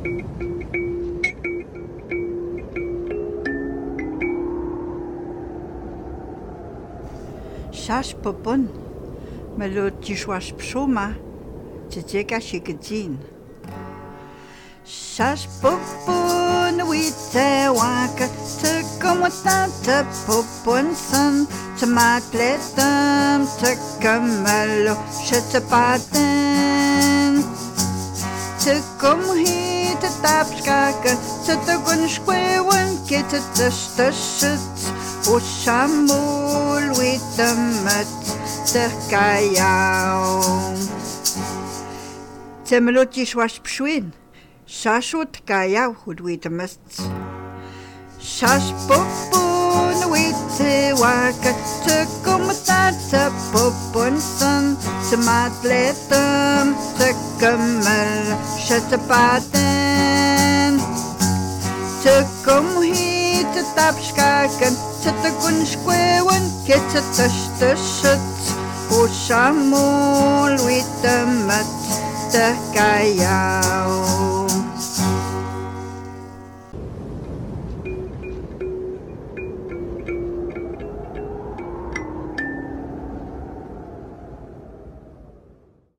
Shash popon, melo tishwash pshoma, tjeka shikajin. Shash popon, wite waka, tkomotata popon san, tmatletam, tkamelo, shetapaten. Tkomhi, tatapskaka, tatagun shkwewan, kitatashtashat. Ushamul witamat terkayaw Temeloti shwash pshwin Shashut kayaw hud witamat Shash popun witiwaka Tukumatata popun san Tematletam tekamal shatapaten Tukumhi tapskakan Tatakun shkwewan Kitatashtashat Ushamul witamat Terkayaw